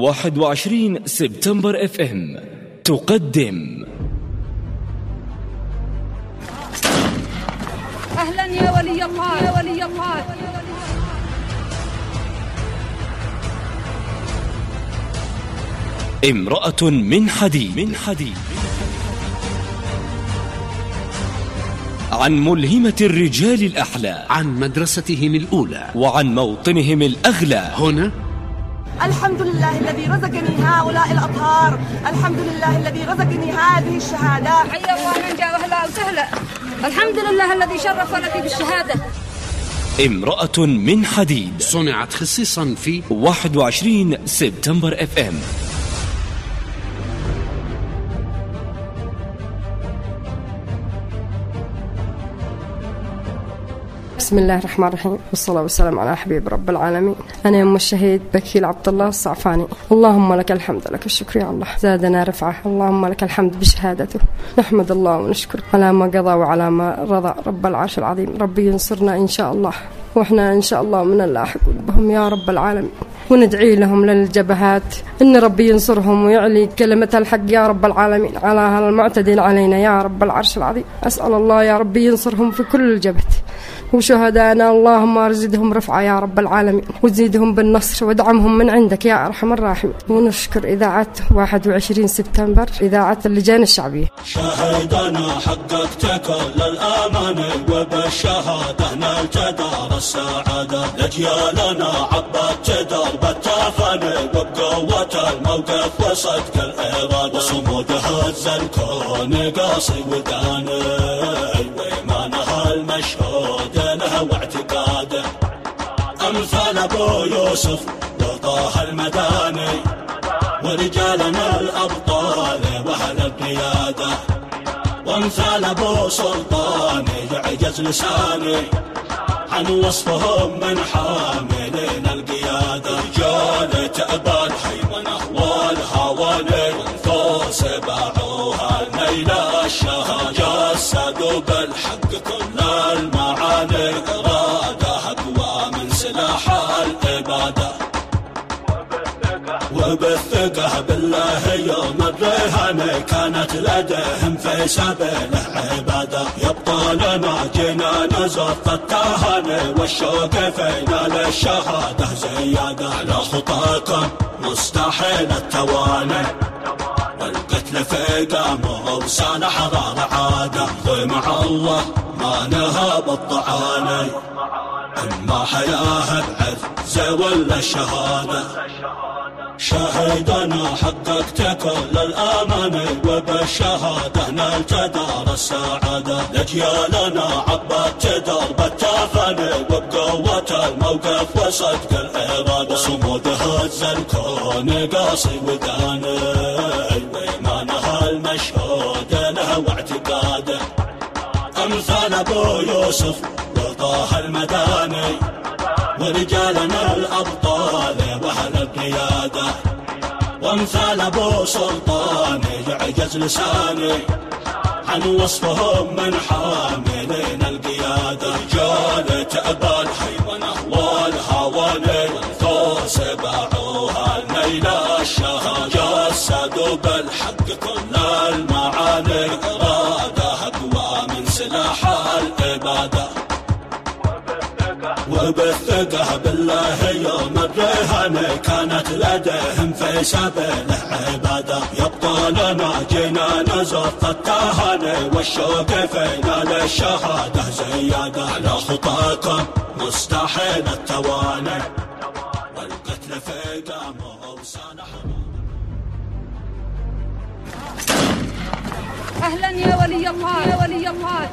21 سبتمبر اف ام تقدم أهلا يا ولي الله يا ولي الله. امرأة من حديد عن ملهمة الرجال الأحلى، عن مدرستهم الأولى وعن موطنهم الأغلى. هنا الحمد لله الذي رزقني هؤلاء الأطهار، الحمد لله الذي رزقني هذه الشهادات. حيا الله من جاء أهلا وسهلا. الحمد لله الذي شرف لك بالشهادة. امرأة من حديد صنعت خصيصا في 21 سبتمبر اف ام. بسم الله الرحمن الرحيم، والصلاة والسلام على حبيب رب العالمين. أنا أم الشهيد بكيل عبد الله الصعفاني. اللهم لك الحمد، لك الشكر يا الله، زادنا رفعه. اللهم لك الحمد بشهادته. نحمد الله ونشكر على ما قضى وعلى ما رضى رب العرش العظيم. ربي ينصرنا إن شاء الله، وإحنا إن شاء الله من اللاحقون بهم يا رب العالمين. وندعي لهم للجبهات إن ربي ينصرهم ويعلي كلمة الحق يا رب العالمين على المعتدين علينا يا رب العرش العظيم. أسأل الله يا ربي ينصرهم في كل الجبهة، وشهدانا اللهم ارزدهم رفعة يا رب العالمين، وزيدهم بالنصر وادعمهم من عندك يا أرحم الراحمين. ونشكر إذاعة 21 سبتمبر، إذاعة اللجان الشعبية. شهدنا حققت كل الأمانة، وبالشهادة نلت دار السعادة. لأجيالنا عبت درب التفاني، وبقوة الموقف وصدق الإرادة. وصمود هز الكون قاصي وداني، وإيمانها المشهود له واعتقاده. أمثال أبو يوسف وطه المداني، ورجالنا الأبطال وأهل القيادة. وأمثال أبو سلطان يعجز لساني عن وصفهم من حاملين القيادة. رجال تأبى الحيمنة والهواني، وانفوس باعوها نيل الشهادة. جسدوا بالحق كل المعاني، إرادة أقوى من سلاح العبادة. وبالثقة بالله يوم الرهان، كانت لديهم في سبيله عبادة. يبقى لنا جنان زرق التهاني، والشوق فينا للشهادة زيادة. على خطاكم مستحيل التواني، والقتل في قامه وسان حرار عادة. ومع الله ما نهب الطعاني، اما حياه بعز ولا الشهاده. شهدنا حققت كل الأماني، وبالشهادة نلت دار السعادة. لأجيالنا عبت درب التفاني، وبقوة الموقف وصدق الإرادة. صمود هز الكون قاصي وداني، وإيمانها المشهود له واعتقاده. أمثال أبو يوسف وطه المداني، ورجالنا الأبطال وأهل القيادة. وامثال أبو سلطان يعجز لساني عن وصفهم من حاملين القيادة. رجال تأبى الحيمنة والهواني، وانفوس باعوها نيل الشهادة. جسدوا بالحق كل المعاني، إرادة أقوى من سلاح العبادة. وبالثقة بالله يوم الرهان، كانت لديهم في سبيله عبادة. يبقى لنا جنان زرق التهاني، والشوق فينا للشهادة زيادة. على خطاكم مستحيل التواني، والقتل في قامه وسان حرام. أهلا يا ولي الله يا ولي الله.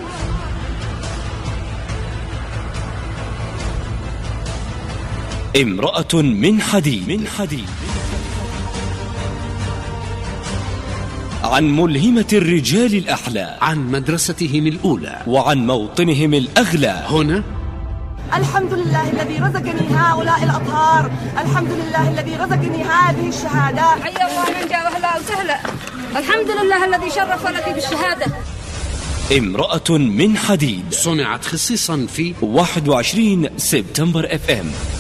امرأة من حديد عن ملهمة الرجال الأحلى، عن مدرستهم الأولى، وعن موطنهم الأغلى. هنا الحمد لله الذي رزقني هؤلاء الأطهار، الحمد لله الذي رزقني هذه الشهادات. حيا الله من جاء أهلا وسهلا. الحمد لله الذي شرف لك بالشهادة. امرأة من حديد صنعت خصيصا في 21 سبتمبر اف ام.